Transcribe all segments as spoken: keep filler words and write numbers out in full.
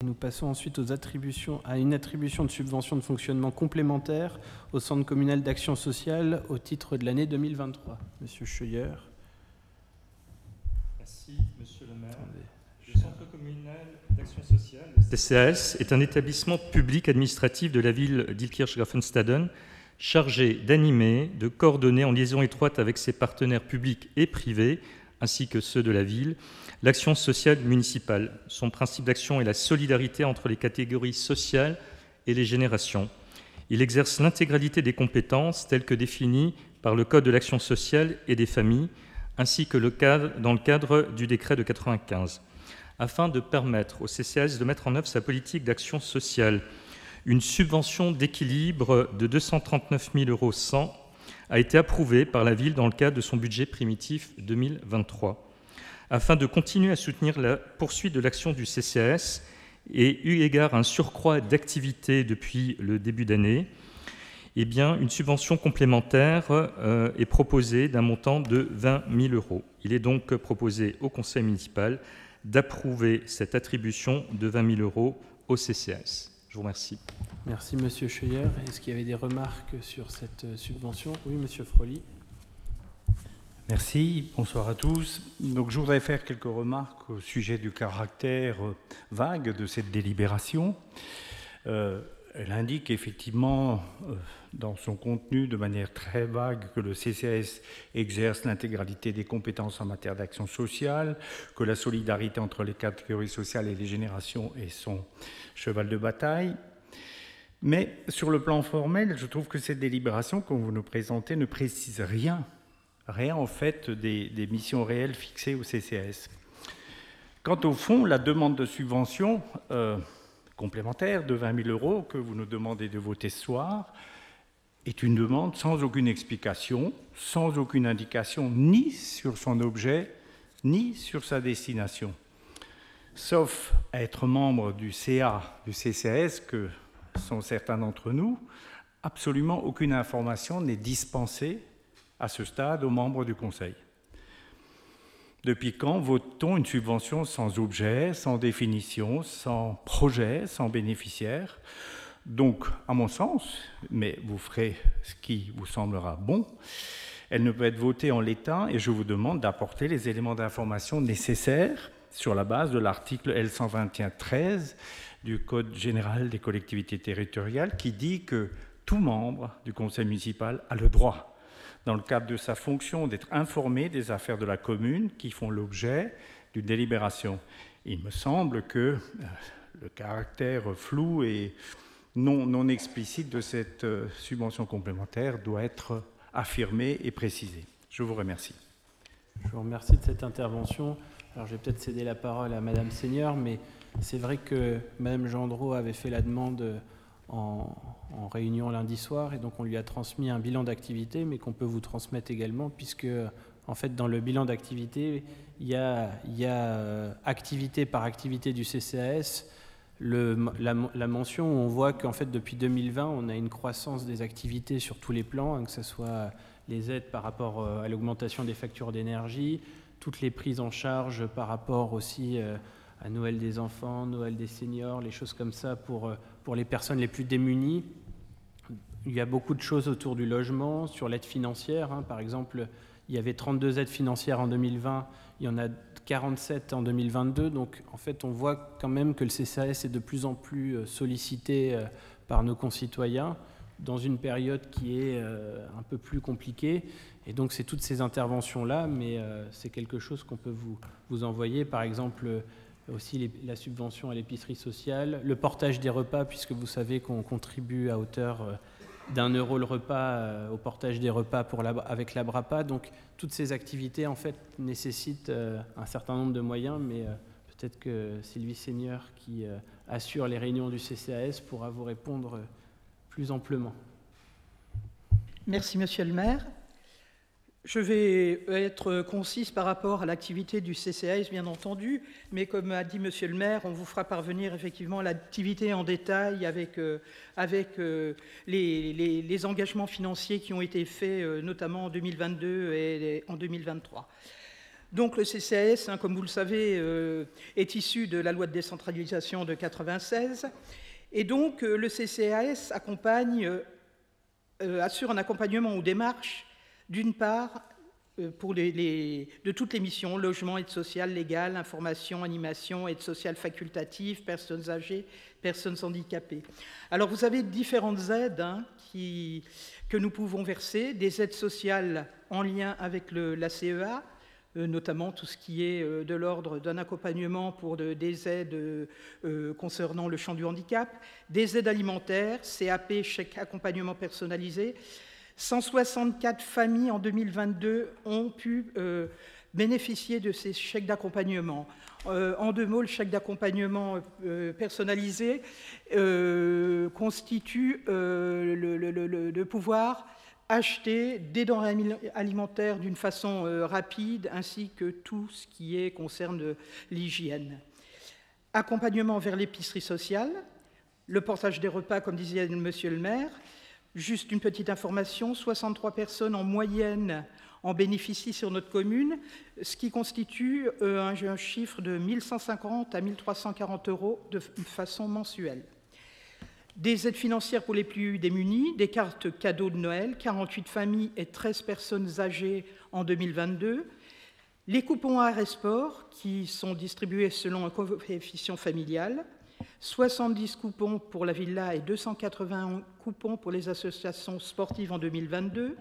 Et nous passons ensuite aux attributions, à une attribution de subvention de fonctionnement complémentaire au Centre communal d'action sociale au titre de l'année deux mille vingt-trois. Monsieur Scheuer. Merci, Monsieur le maire. Attendez, le Centre communal d'action sociale, le C C A S, est un établissement public administratif de la ville d'Illkirch-Graffenstaden chargé d'animer, de coordonner en liaison étroite avec ses partenaires publics et privés, ainsi que ceux de la ville, l'action sociale municipale. Son principe d'action est la solidarité entre les catégories sociales et les générations. Il exerce l'intégralité des compétences telles que définies par le Code de l'action sociale et des familles, ainsi que le cadre, dans le cadre du décret de quatre-vingt-quinze. Afin de permettre au C C A S de mettre en œuvre sa politique d'action sociale, une subvention d'équilibre de deux cent trente-neuf mille euros cent a été approuvée par la ville dans le cadre de son budget primitif deux mille vingt-trois. Afin de continuer à soutenir la poursuite de l'action du C C A S et eu égard à un surcroît d'activité depuis le début d'année, eh bien, une subvention complémentaire euh, est proposée d'un montant de vingt mille euros. Il est donc proposé au conseil municipal d'approuver cette attribution de vingt mille euros au C C A S. Je vous remercie. Merci, Monsieur Scheuer. Est-ce qu'il y avait des remarques sur cette subvention? Oui, Monsieur Froli. Merci, bonsoir à tous. Donc, je voudrais faire quelques remarques au sujet du caractère vague de cette délibération. Euh, elle indique effectivement euh, dans son contenu de manière très vague que le C C A S exerce l'intégralité des compétences en matière d'action sociale, que la solidarité entre les catégories sociales et les générations est son cheval de bataille. Mais sur le plan formel, je trouve que cette délibération, comme vous nous présentez, ne précise rien, rien en fait des, des missions réelles fixées au C C A S. Quant au fond, la demande de subvention euh, complémentaire de vingt mille euros que vous nous demandez de voter ce soir est une demande sans aucune explication, sans aucune indication, ni sur son objet, ni sur sa destination. Sauf à être membre du C A, du C C A S, que sont certains d'entre nous, absolument aucune information n'est dispensée à ce stade aux membres du Conseil. Depuis quand vote-t-on une subvention sans objet, sans définition, sans projet, sans bénéficiaire? Donc, à mon sens, mais vous ferez ce qui vous semblera bon, elle ne peut être votée en l'état et je vous demande d'apporter les éléments d'information nécessaires sur la base de l'article L cent vingt et un treize du Code général des collectivités territoriales qui dit que tout membre du conseil municipal a le droit, dans le cadre de sa fonction, d'être informé des affaires de la commune qui font l'objet d'une délibération. Il me semble que le caractère flou et non, non explicite de cette subvention complémentaire doit être affirmé et précisé. Je vous remercie. Je vous remercie de cette intervention. Alors, je vais peut-être céder la parole à Madame Seigneur, mais c'est vrai que Madame Gendreau avait fait la demande en, en réunion lundi soir, et donc on lui a transmis un bilan d'activité, mais qu'on peut vous transmettre également, puisque en fait dans le bilan d'activité, il y a, il y a euh, activité par activité du C C A S, le, la, la mention où on voit qu'en fait depuis deux mille vingt, on a une croissance des activités sur tous les plans, hein, que ce soit les aides par rapport à l'augmentation des factures d'énergie, toutes les prises en charge par rapport aussi euh, à Noël des enfants, Noël des seniors, les choses comme ça pour, pour les personnes les plus démunies. Il y a beaucoup de choses autour du logement, sur l'aide financière. Hein. Par exemple, il y avait trente-deux aides financières en deux mille vingt, il y en a quarante-sept en deux mille vingt-deux. Donc, en fait, on voit quand même que le C C A S est de plus en plus sollicité par nos concitoyens dans une période qui est un peu plus compliquée. Et donc, c'est toutes ces interventions-là, mais c'est quelque chose qu'on peut vous, vous envoyer. Par exemple, aussi les, la subvention à l'épicerie sociale, le portage des repas, puisque vous savez qu'on contribue à hauteur d'un euro le repas euh, au portage des repas pour la, avec la BRAPA. Donc toutes ces activités en fait nécessitent euh, un certain nombre de moyens, mais euh, peut-être que Sylvie Seigneur, qui euh, assure les réunions du C C A S, pourra vous répondre plus amplement. Merci Monsieur le maire. Je vais être concise par rapport à l'activité du C C A S, bien entendu, mais comme a dit Monsieur le maire, on vous fera parvenir effectivement l'activité en détail avec, euh, avec euh, les, les, les engagements financiers qui ont été faits, euh, notamment en deux mille vingt-deux et en deux mille vingt-trois. Donc le C C A S, hein, comme vous le savez, euh, est issu de la loi de décentralisation de mille neuf cent quatre-vingt-seize. Et donc euh, le C C A S accompagne, euh, assure un accompagnement aux démarches, d'une part, euh, pour les, les, de toutes les missions, logement, aide sociale, légale, information, animation, aide sociale facultative, personnes âgées, personnes handicapées. Alors vous avez différentes aides hein, qui, que nous pouvons verser, des aides sociales en lien avec le, la C E A, Euh, notamment tout ce qui est euh, de l'ordre d'un accompagnement pour de, des aides euh, concernant le champ du handicap, des aides alimentaires, C A P, chèque accompagnement personnalisé. cent soixante-quatre familles en deux mille vingt-deux ont pu euh, bénéficier de ces chèques d'accompagnement. Euh, en deux mots, le chèque d'accompagnement euh, personnalisé euh, constitue euh, le, le, le, le pouvoir acheter des denrées alimentaires d'une façon euh, rapide, ainsi que tout ce qui est, concerne l'hygiène. Accompagnement vers l'épicerie sociale, le portage des repas, comme disait monsieur le maire. Juste une petite information, soixante-trois personnes en moyenne en bénéficient sur notre commune, ce qui constitue euh, un, un chiffre de mille cent cinquante à mille trois cent quarante euros de façon mensuelle. Des aides financières pour les plus démunis, des cartes cadeaux de Noël, quarante-huit familles et treize personnes âgées en deux mille vingt-deux, les coupons Art et Sport qui sont distribués selon un coefficient familial, soixante-dix coupons pour la villa et deux cent quatre-vingts coupons pour les associations sportives en deux mille vingt-deux.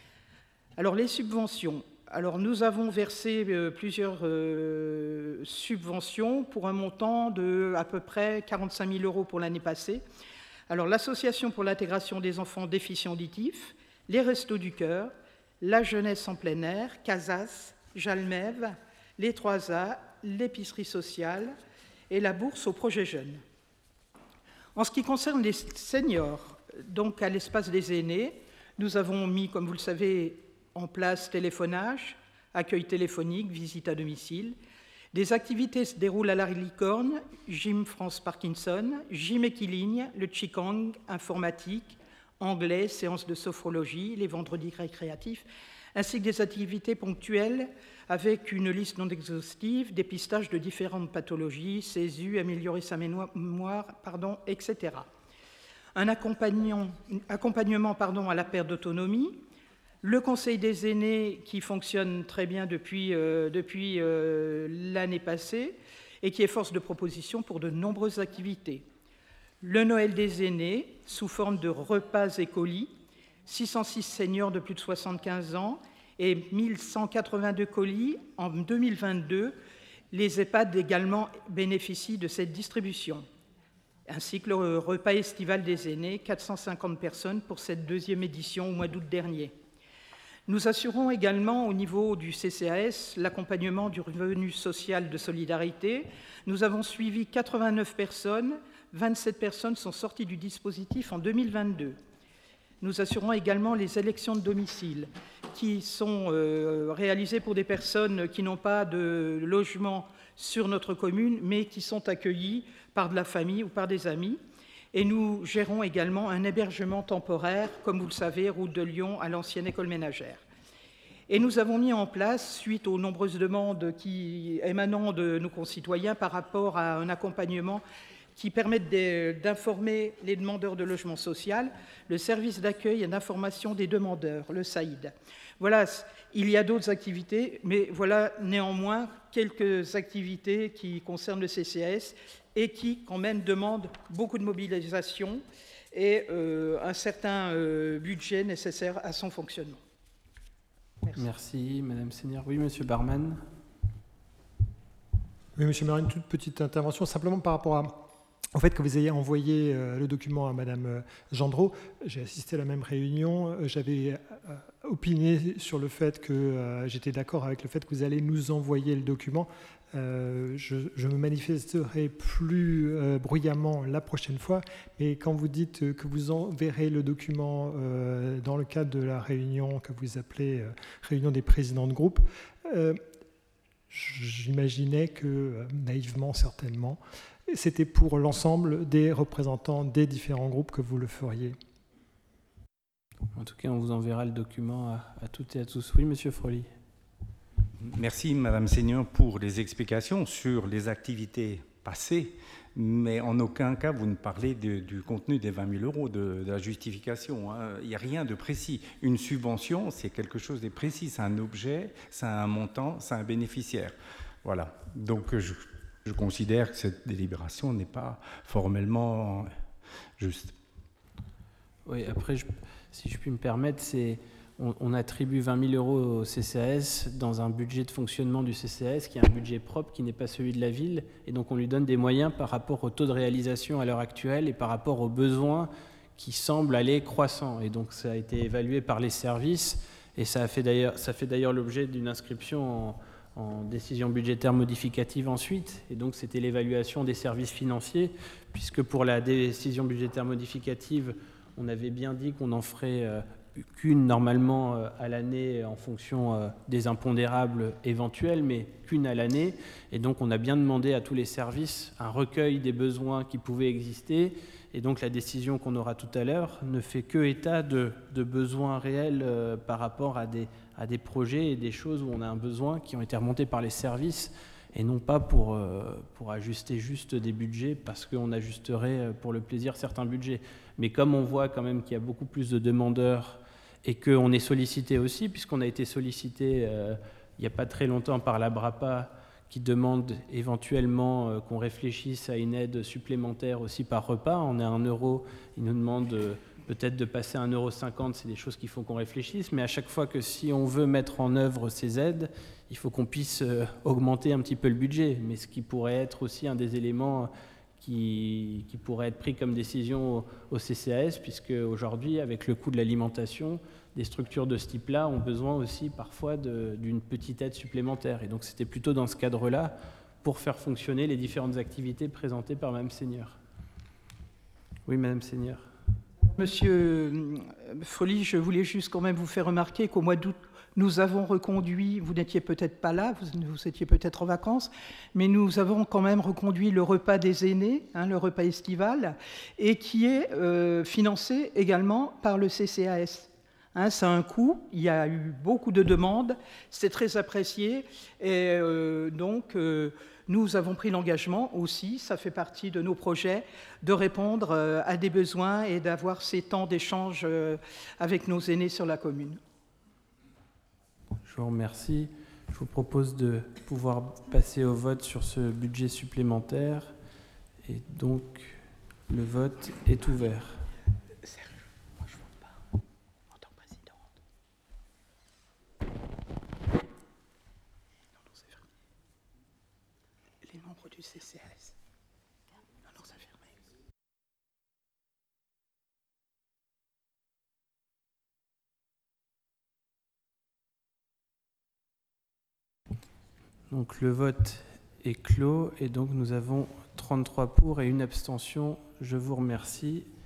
Alors les subventions. Alors nous avons versé euh, plusieurs euh, subventions pour un montant de à peu près quarante-cinq mille euros pour l'année passée. Alors, l'Association pour l'intégration des enfants déficients auditifs, les Restos du Cœur, la Jeunesse en plein air, Casas, Jalmève, les trois A, l'épicerie sociale et la bourse au projet jeune. En ce qui concerne les seniors, donc à l'espace des aînés, nous avons mis, comme vous le savez, en place téléphonage, accueil téléphonique, visite à domicile. Des activités se déroulent à la Licorne, Gym France Parkinson, Gym Équiligne, le Qigong, informatique, anglais, séances de sophrologie, les vendredis récréatifs, ainsi que des activités ponctuelles avec une liste non exhaustive, dépistage de différentes pathologies, C E S U, améliorer sa mémoire, pardon, et cetera. Un accompagnement, accompagnement pardon, à la perte d'autonomie, le Conseil des aînés qui fonctionne très bien depuis, euh, depuis euh, l'année passée et qui est force de proposition pour de nombreuses activités. Le Noël des aînés sous forme de repas et colis, six cent six seniors de plus de soixante-quinze ans et mille cent quatre-vingt-deux colis en deux mille vingt-deux. Les EHPAD également bénéficient de cette distribution, ainsi que le repas estival des aînés, quatre cent cinquante personnes pour cette deuxième édition au mois d'août dernier. Nous assurons également au niveau du C C A S l'accompagnement du revenu social de solidarité. Nous avons suivi quatre-vingt-neuf personnes, vingt-sept personnes sont sorties du dispositif en deux mille vingt-deux. Nous assurons également les élections de domicile qui sont euh, réalisées pour des personnes qui n'ont pas de logement sur notre commune, mais qui sont accueillies par de la famille ou par des amis. Et nous gérons également un hébergement temporaire, comme vous le savez, route de Lyon, à l'ancienne école ménagère. Et nous avons mis en place, suite aux nombreuses demandes qui émanant de nos concitoyens par rapport à un accompagnement qui permette d'informer les demandeurs de logement social, le service d'accueil et d'information des demandeurs, le S A I D. Voilà, il y a d'autres activités, mais voilà néanmoins quelques activités qui concernent le C C A S et qui, quand même, demandent beaucoup de mobilisation et euh, un certain euh, budget nécessaire à son fonctionnement. Merci. Merci, Madame Seigneur. Oui, Monsieur Barman. Oui, Monsieur Maire, une toute petite intervention, simplement par rapport à, au fait que vous ayez envoyé euh, le document à Madame Gendreau. J'ai assisté à la même réunion. J'avais euh, opiné sur le fait que euh, j'étais d'accord avec le fait que vous allez nous envoyer le document. Euh, je, je me manifesterai plus euh, bruyamment la prochaine fois, mais quand vous dites que vous enverrez le document euh, dans le cadre de la réunion que vous appelez euh, réunion des présidents de groupe, euh, j'imaginais que, euh, naïvement certainement, c'était pour l'ensemble des représentants des différents groupes que vous le feriez. En tout cas, on vous enverra le document à, à toutes et à tous. Oui, Monsieur Froli. Merci, Madame Seigneur, pour les explications sur les activités passées, mais en aucun cas vous ne parlez de, du contenu des vingt mille euros, de, de la justification. Hein. Il n'y a rien de précis. Une subvention, c'est quelque chose de précis. C'est un objet, c'est un montant, c'est un bénéficiaire. Voilà. Donc, je, je considère que cette délibération n'est pas formellement juste. Oui, après, je, si je puis me permettre, c'est... On attribue vingt mille euros au C C A S dans un budget de fonctionnement du C C A S qui est un budget propre, qui n'est pas celui de la ville. Et donc on lui donne des moyens par rapport au taux de réalisation à l'heure actuelle et par rapport aux besoins qui semblent aller croissants. Et donc ça a été évalué par les services et ça, a fait d'ailleurs, ça fait d'ailleurs l'objet d'une inscription en, en décision budgétaire modificative ensuite. Et donc c'était l'évaluation des services financiers, puisque pour la décision budgétaire modificative, on avait bien dit qu'on en ferait... Euh, qu'une normalement à l'année en fonction des impondérables éventuels, mais qu'une à l'année. Et donc on a bien demandé à tous les services un recueil des besoins qui pouvaient exister. Et donc la décision qu'on aura tout à l'heure ne fait que état de, de besoins réels euh, par rapport à des, à des projets et des choses où on a un besoin qui ont été remontés par les services et non pas pour, euh, pour ajuster juste des budgets parce qu'on ajusterait pour le plaisir certains budgets. Mais comme on voit quand même qu'il y a beaucoup plus de demandeurs et qu'on est sollicité aussi, puisqu'on a été sollicité euh, il n'y a pas très longtemps par la BRAPA qui demande éventuellement euh, qu'on réfléchisse à une aide supplémentaire aussi par repas. On est à un euro, ils nous demandent euh, peut-être de passer à un euro cinquante, c'est des choses qu'il faut qu'on réfléchisse, mais à chaque fois que si on veut mettre en œuvre ces aides, il faut qu'on puisse euh, augmenter un petit peu le budget, mais ce qui pourrait être aussi un des éléments qui, qui pourrait être pris comme décision au, au C C A S, puisque aujourd'hui, avec le coût de l'alimentation, des structures de ce type-là ont besoin aussi parfois de, d'une petite aide supplémentaire. Et donc c'était plutôt dans ce cadre-là pour faire fonctionner les différentes activités présentées par Mme Seigneur. Oui, Mme Seigneur. Monsieur Folly, je voulais juste quand même vous faire remarquer qu'au mois d'août, nous avons reconduit, vous n'étiez peut-être pas là, vous, vous étiez peut-être en vacances, mais nous avons quand même reconduit le repas des aînés, hein, le repas estival, et qui est euh, financé également par le C C A S. Hein, c'est un coût, il y a eu beaucoup de demandes, c'est très apprécié, et euh, donc euh, nous avons pris l'engagement aussi, ça fait partie de nos projets, de répondre euh, à des besoins et d'avoir ces temps d'échange euh, avec nos aînés sur la commune. Je vous remercie. Je vous propose de pouvoir passer au vote sur ce budget supplémentaire. Et donc, le vote est ouvert. Sérieux, moi je ne vote pas en tant que présidente. Non, non, c'est fermé. Les membres du C C A S. Non, non, c'est fermé. Donc le vote est clos et donc nous avons trente-trois pour et une abstention. Je vous remercie